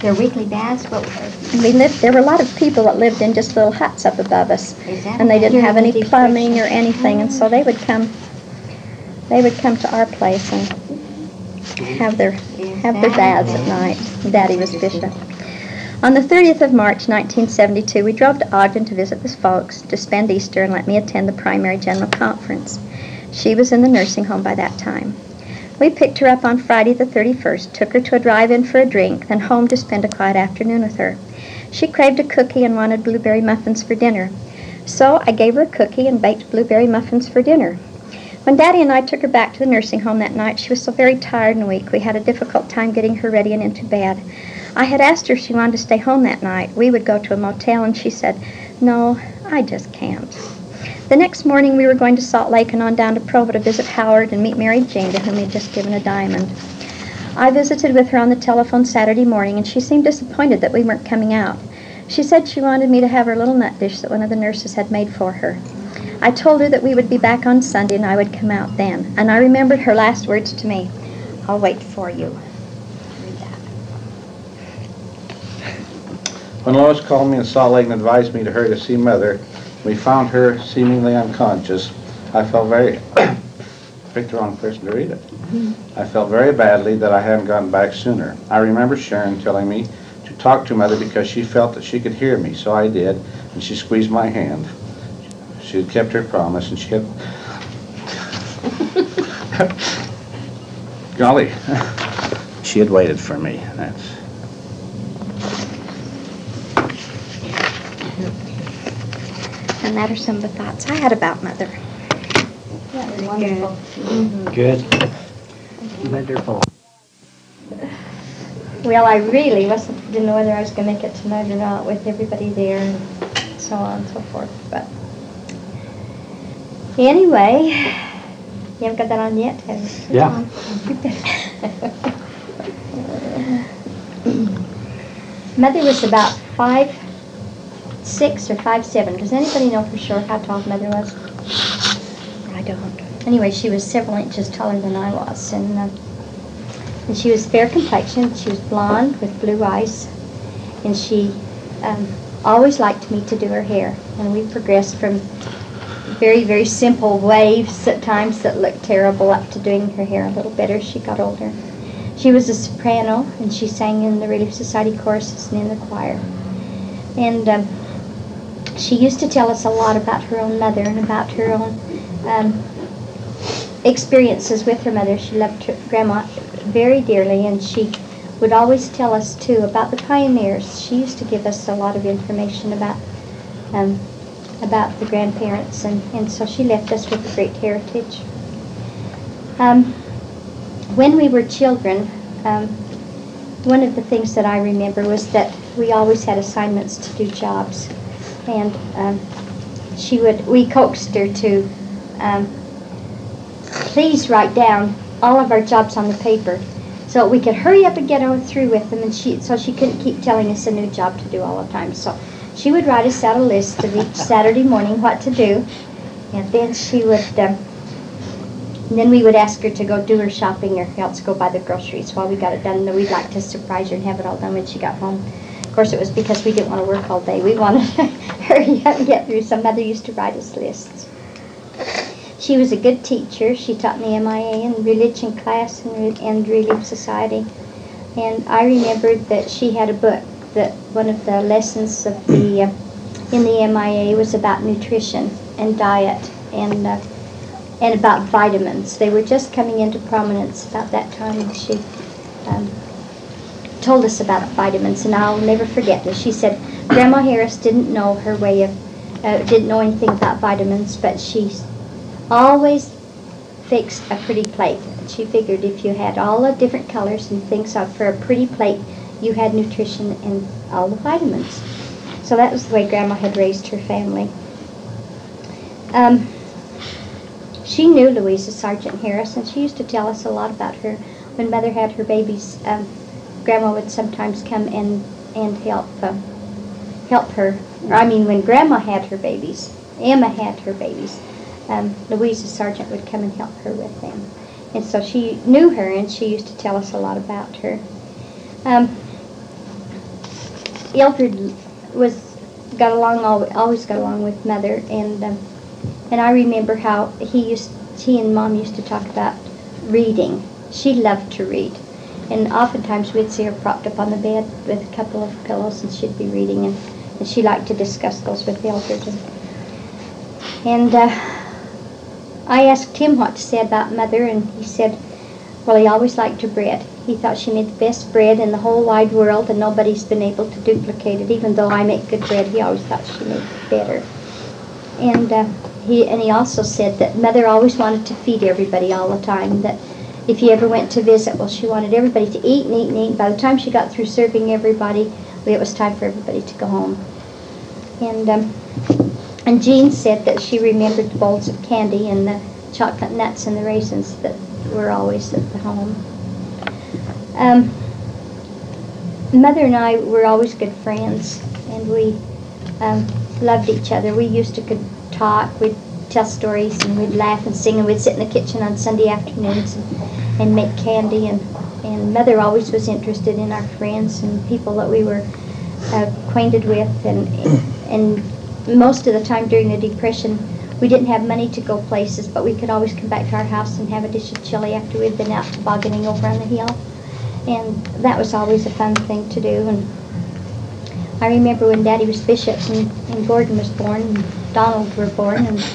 Their weekly baths? What there were a lot of people that lived in just little huts up above us. And they didn't have any plumbing or anything, and so they would come to our place and have their baths at night. Daddy was bishop. On the 30th of March, 1972, we drove to Ogden to visit the folks, to spend Easter, and let me attend the primary general conference. She was in the nursing home by that time. We picked her up on Friday the 31st, took her to a drive-in for a drink, then home to spend a quiet afternoon with her. She craved a cookie and wanted blueberry muffins for dinner. So I gave her a cookie and baked blueberry muffins for dinner. When Daddy and I took her back to the nursing home that night, she was so very tired and weak, we had a difficult time getting her ready and into bed. I had asked her if she wanted to stay home that night. We would go to a motel, and she said, "No, I just can't." The next morning, we were going to Salt Lake and on down to Provo to visit Howard and meet Mary Jane, to whom we had just given a diamond. I visited with her on the telephone Saturday morning, and she seemed disappointed that we weren't coming out. She said she wanted me to have her little nut dish that one of the nurses had made for her. I told her that we would be back on Sunday and I would come out then. And I remembered her last words to me, "I'll wait for you." When Lois called me in Salt Lake and advised me to hurry to see Mother, we found her seemingly unconscious. I felt very... picked the wrong person to read it. I felt very badly that I hadn't gotten back sooner. I remember Sharon telling me to talk to Mother because she felt that she could hear me, so I did, and she squeezed my hand. She had kept her promise, and she had... Golly, she had waited for me. That's... And that are some of the thoughts I had about Mother. That was wonderful. Good. Wonderful. Well, I really didn't know whether I was going to make it tonight or not with everybody there and so on and so forth. But anyway, you haven't got that on yet, have you? Yeah. Mother was about 5'6" or 5'7". Does anybody know for sure how tall Mother was? I don't. Anyway, she was several inches taller than I was, and she was fair complexioned. She was blonde with blue eyes, and she always liked me to do her hair. And we progressed from very, very simple waves at times that looked terrible up to doing her hair a little better as she got older. She was a soprano, and she sang in the Relief Society choruses and in the choir. And she used to tell us a lot about her own mother and about her own experiences with her mother. She loved her grandma very dearly, and she would always tell us, too, about the pioneers. She used to give us a lot of information about the grandparents, and so she left us with a great heritage. When we were children, one of the things that I remember was that we always had assignments to do jobs, and we coaxed her to please write down all of our jobs on the paper so we could hurry up and get through with them, and so she couldn't keep telling us a new job to do all the time. So she would write us out a list of each Saturday morning what to do, and then she would and then we would ask her to go do her shopping or else go buy the groceries while we got it done. And then we'd like to surprise her and have it all done when she got home. Of course, it was because we didn't want to work all day. We wanted to hurry up and get through. So Mother used to write us lists. She was a good teacher. She taught me MIA and religion class and Relief Society. And I remembered that she had a book that one of the lessons of in the MIA was about nutrition and diet and about vitamins. They were just coming into prominence about that time, and she told us about vitamins, and I'll never forget this. She said Grandma Harris didn't know her way of, didn't know anything about vitamins, but she always fixed a pretty plate. She figured if you had all the different colors and things for a pretty plate, you had nutrition and all the vitamins. So that was the way Grandma had raised her family. She knew Louisa Sargent Harris, and she used to tell us a lot about her. When Mother had her babies, Grandma would sometimes come and help her. I mean, when Grandma had her babies, Emma had her babies, Louisa Sargent would come and help her with them. And so she knew her, and she used to tell us a lot about her. Eldred always got along with Mother, and I remember how he and Mom used to talk about reading. She loved to read, and oftentimes we'd see her propped up on the bed with a couple of pillows, and she'd be reading, and she liked to discuss those with Eldred. And I asked him what to say about Mother, and he said, well, he always liked her bread. He thought she made the best bread in the whole wide world, and nobody's been able to duplicate it. Even though I make good bread, he always thought she made it better. And he also said that Mother always wanted to feed everybody all the time, that if you ever went to visit, well, she wanted everybody to eat and eat and eat. By the time she got through serving everybody, it was time for everybody to go home. And Jean said that she remembered the bowls of candy and the chocolate nuts and the raisins that were always at the home. Mother and I were always good friends, and we loved each other. We used to could talk, we'd tell stories, and we'd laugh and sing, and we'd sit in the kitchen on Sunday afternoons and make candy, and Mother always was interested in our friends and people that we were acquainted with, and most of the time during the Depression we didn't have money to go places, but we could always come back to our house and have a dish of chili after we'd been out tobogganing over on the hill, and that was always a fun thing to do. And I remember when Daddy was bishop and Gordon was born and Donald were born, and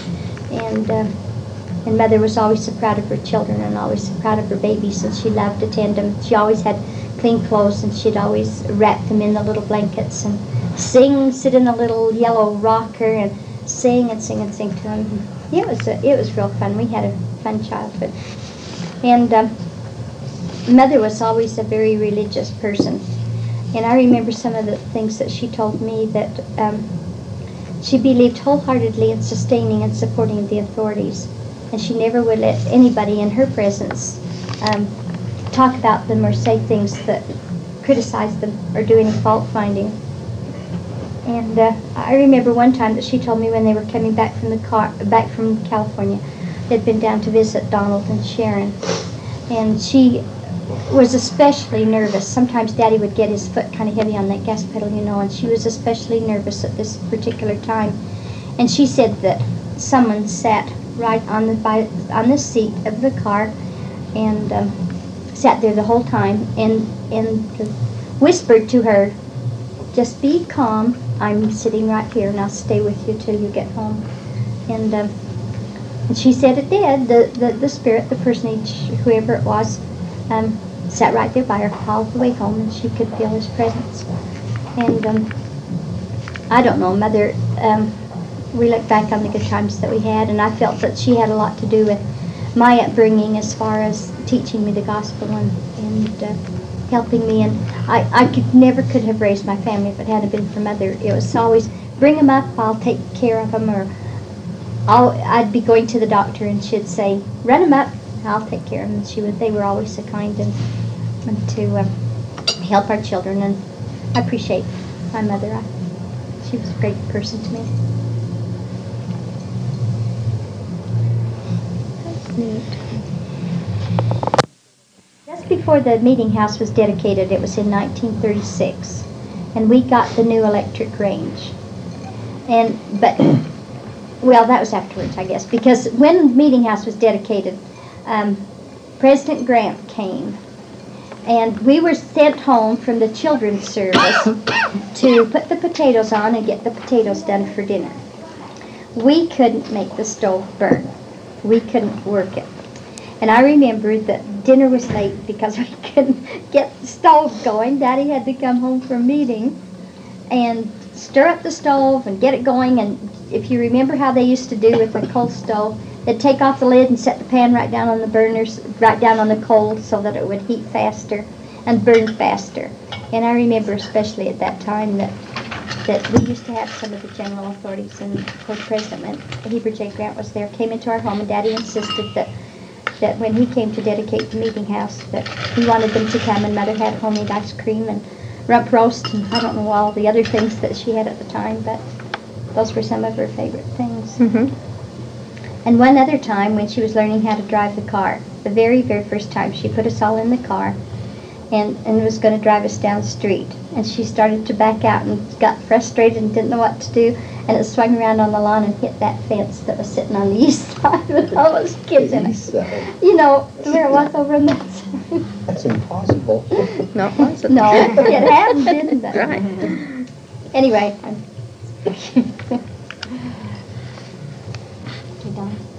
Mother was always so proud of her children and always so proud of her babies, and she loved to tend them. She always had clean clothes, and she'd always wrap them in the little blankets and sit in a little yellow rocker and sing and sing and sing to them. It was real fun. We had a fun childhood. And Mother was always a very religious person. And I remember some of the things that she told me, that she believed wholeheartedly in sustaining and supporting the authorities. And she never would let anybody in her presence talk about them or say things that criticize them or do any fault finding. And I remember one time that she told me when they were coming back from California, they'd been down to visit Donald and Sharon, and she was especially nervous. Sometimes Daddy would get his foot kind of heavy on that gas pedal, you know, and she was especially nervous at this particular time. And she said that someone sat right on the seat of the car and sat there the whole time and whispered to her, "Just be calm. I'm sitting right here, and I'll stay with you till you get home." And she said it did. The spirit, the personage, whoever it was, sat right there by her all the way home, and she could feel his presence. And I don't know, Mother, we look back on the good times that we had, and I felt that she had a lot to do with my upbringing as far as teaching me the gospel and helping me. And I never could have raised my family if it hadn't been for Mother. It was always, bring them up, I'll take care of them, or I'd be going to the doctor and she'd say, run them up, I'll take care of them. And they were always so kind and to help our children, and I appreciate my mother. She was a great person to me. That's neat. Just before the meeting house was dedicated, it was in 1936, and we got the new electric range. Well, that was afterwards, I guess, because when the meeting house was dedicated, President Grant came, and we were sent home from the children's service to put the potatoes on and get the potatoes done for dinner. We couldn't make the stove burn. We couldn't work it. And I remember that dinner was late because we couldn't get the stove going. Daddy had to come home from meeting and stir up the stove and get it going. And if you remember how they used to do with the coal stove, they'd take off the lid and set the pan right down on the burners, right down on the coal, so that it would heat faster and burn faster. And I remember especially at that time that we used to have some of the general authorities, and of course President Heber J. Grant was there, came into our home, and Daddy insisted that when he came to dedicate the meeting house, that he wanted them to come, and Mother had homemade ice cream and rump roast and I don't know all the other things that she had at the time, but those were some of her favorite things. Mm-hmm. And one other time when she was learning how to drive the car, the very, very first time, she put us all in the car, and was going to drive us down the street. And she started to back out and got frustrated and didn't know what to do. And it swung around on the lawn and hit that fence that was sitting on the east side with all those kids in it. You know, where it was over in that side. That's impossible. No, it wasn't. No, it happened, didn't it? Right. Anyway, You done?